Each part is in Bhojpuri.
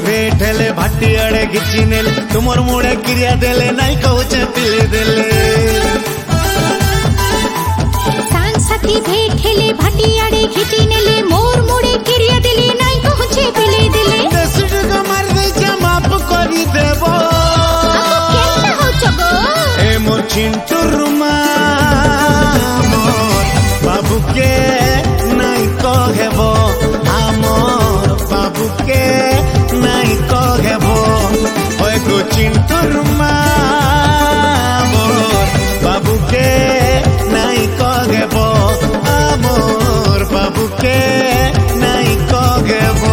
भेट हेले भाटी आड़े घिची नेले तुमर मुड़े क्रिया देले नहीं कहूचे पिले देले सांग साथी भेट हेले भाटी आड़े घिची नेले मोर मुड़े क्रिया देले नहीं कहूचे पिले देले देसुड को मार दे जा माफ करी देबो आपको केतना हो चगो ए मोर चिंटू रुमा मोर बाबू के नहीं कहेबो आमोर बाबू के नहीं कहेबो ओए गो चिंटू रुमा मोर बाबू के नहीं कहेबो आमोर बाबू के नहीं कहेबो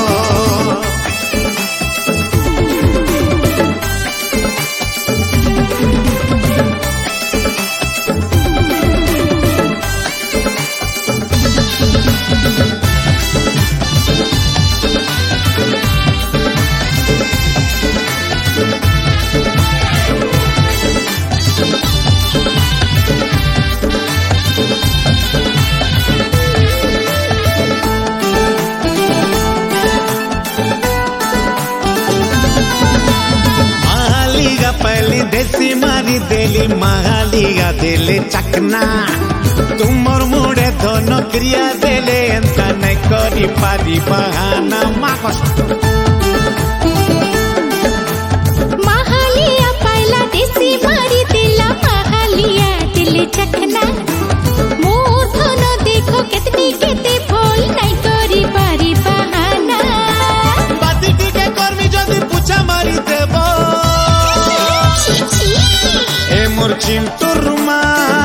पहली देसी मारी देली महालिगा देले चकना तुमर मुड़े दोनों क्रिया देले एंता नहीं करी पारी बहाना माकस महालिया पहला देसी मारी देला महालिया देले चखना मोर दोनों देखो कितनी केते फल नहीं करी पारी बहाना बाती के कर्मी जदी पूछा मारी देबो ए मोर चिंटू रुमा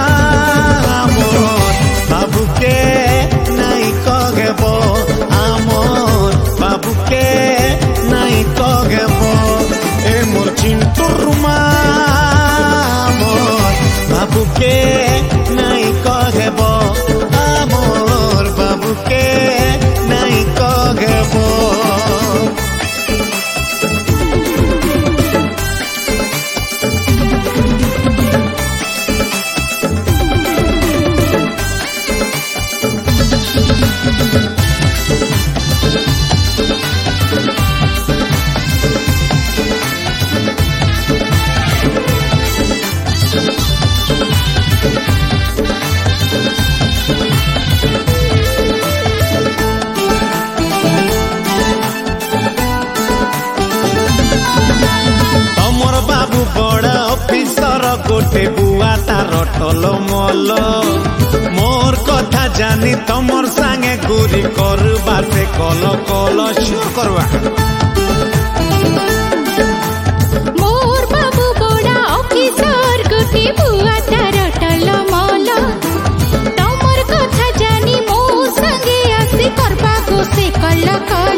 मोर बाबू के नहीं कहेबो आमोर बाबू के नहीं कहेबो ए मोर चिंटू रुमा मोर बाबू के नहीं कहेबो आमोर बाबू के नहीं कहेबो बाबू बड़ा ऑफिसर गोटे बुआ तार टलो मल मोर कथा जानी तमर संगे गुरी करबा से कल कल शुरू करवा मोर बाबू बड़ा ऑफिसर गोटे बुआ तार टलो मल तमर कथा जानी मोर संगे आसी करबा को से कल